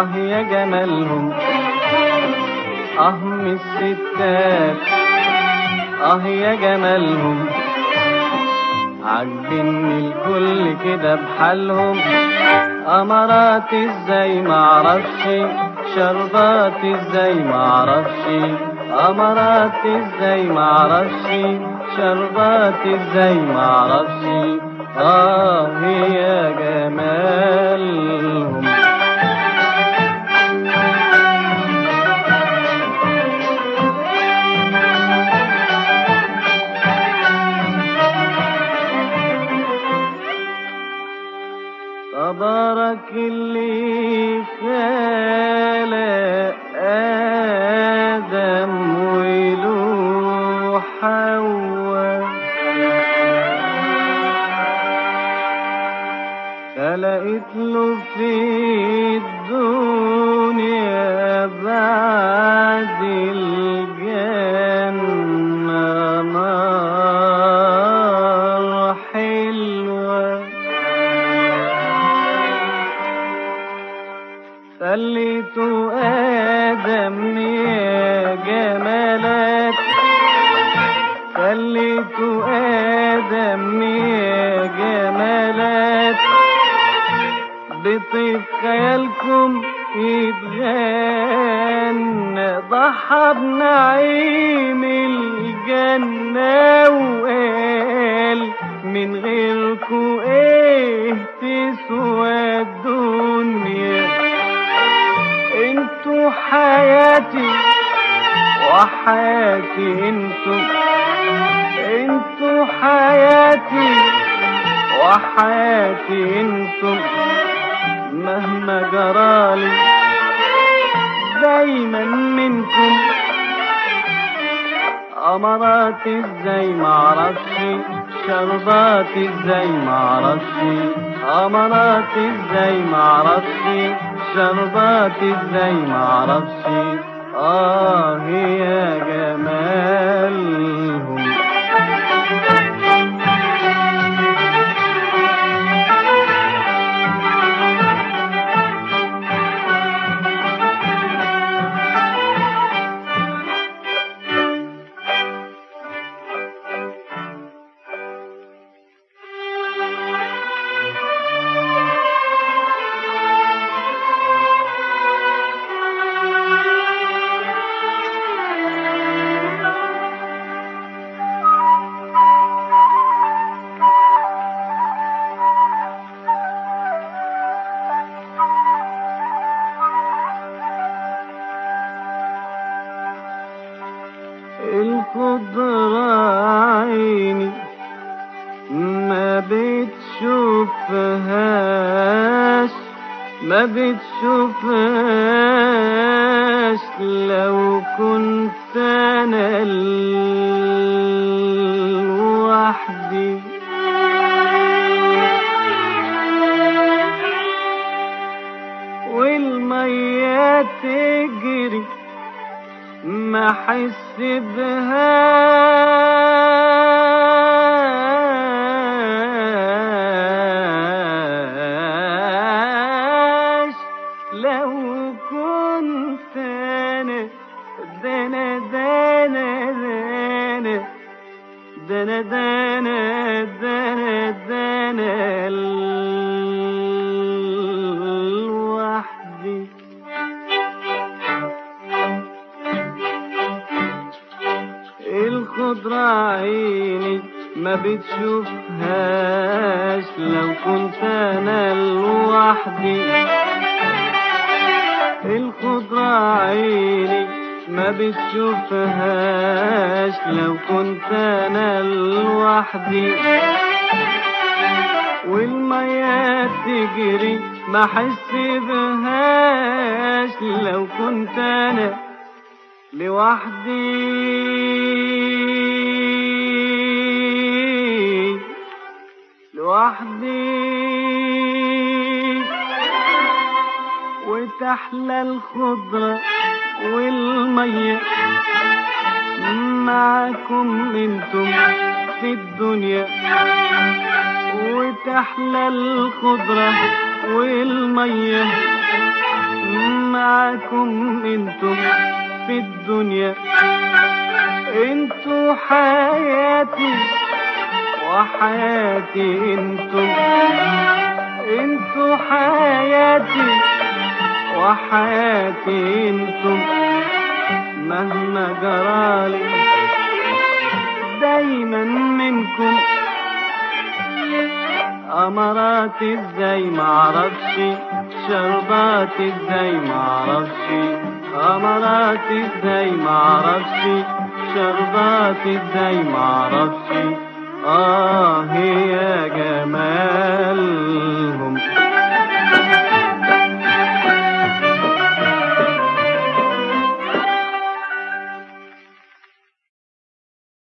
يا جمالهم، من الستات يا جمالهم، عاجبني الكل كده بحالهم، أمرات ازاي معرفش، شربات ازاي معرفش، أمرات ازاي معرفش، شربات ازاي معرفش، يا جمالهم. تبارك اللي خلق آدم وله حواء، خلقت له في الدنيا بعد الجنة نار حلوة، خليته آدم يا جمالات، خليته آدم يا جمالات، بطيب خيالكم يتغنى، ضحى بنعيم الجنة وقال من غيركم ايه تسوى الدنيا، انتوا حياتي وحياتي، انتوا حياتي وحياتي، انتم مهما جرالي دايما منكم، أمرات ازاي معرفش، شربات ازاي معرفش، أمرات ازاي معرفش، شربات ازاي معرفش، يا جمالهم. الخضرة عيني ما بتشوفهاش، ما بتشوفهاش، لو كنت أنا لوحدي، والمية تجري ما احس بهاش، لو كنت انا دنا دنا دنا دنا دنا دنا لوحدي. الخضرة عيني ما بتشوفهاش، لو كنت انا لوحدي، الخضرة عيني ما بتشوفهاش، لو كنت انا لوحدي، والمية تجري ما احس بهاش، لو كنت انا لوحدي، لوحدي، وتحلى الخضرة والمية معاكم انتم في الدنيا، وتحلى الخضرة والمية معاكم انتم في الدنيا، انتوا حياتي وحياتي انتوا حياتي وحياتي انتم. مهما جرالي دايما منكم، امارات ازاي معرفش، شربات ازاي معرفش، امارات ازاي معرفش، شربات ازاي معرفش. يا جمال